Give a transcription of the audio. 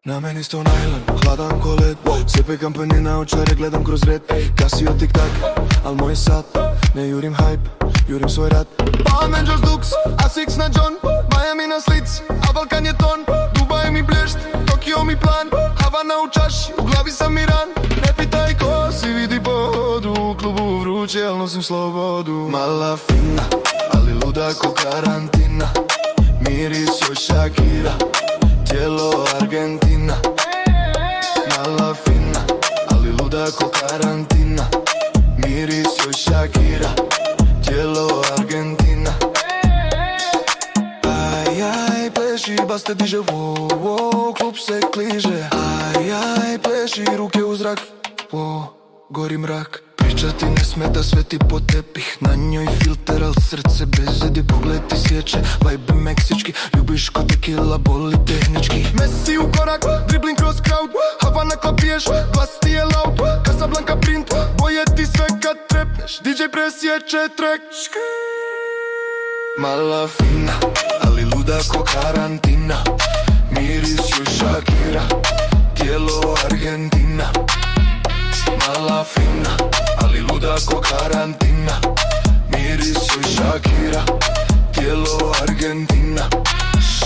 Na meni sto najlan, hladan ko led. Sve pekam penina, očare gledam kroz red. Casio tik-tak, al moj je sat. Ne jurim hype, jurim svoj rat. Palm Angels Dux, A6 na John. Miami na slic, a Balkan je ton. Dubai mi blješt, Tokio mi plan. Havana u čaši, u glavi sam Iran. Ne pitaj ko si, vidi po hodu. U klubu vruće, al nosim slobodu. Mala fina, ali luda ko karantina. Miris joj Shakira, tijelo Argentina. Mala fina, ali luda ko karantina. Miris joj Shakira, tijelo Argentina. Aj, aj, pleši, bas te diže, wow, wow, klub se kliže. Aj, aj, pleši, ruke u zrak, wow, gori mrak. Priča ti ne smeta, sve ti po tepih. Na njoj filter, al srce bez zidi. Pogled ti sjeće, vibe meksički. Ljubiš ko tequila, boli tehnički. Messi u korak, dribling kroz crowd. Havana klapiješ, glas ti je loud. Casablanca print, boje ti sve kad trepneš. DJ presjeće track. Mala fina, ali luda ko karantina. Miris joj Shakira, tijelo Argentina. Mala fina, ali luda ko karantina. Miris joj Shakira, tijelo Argentina.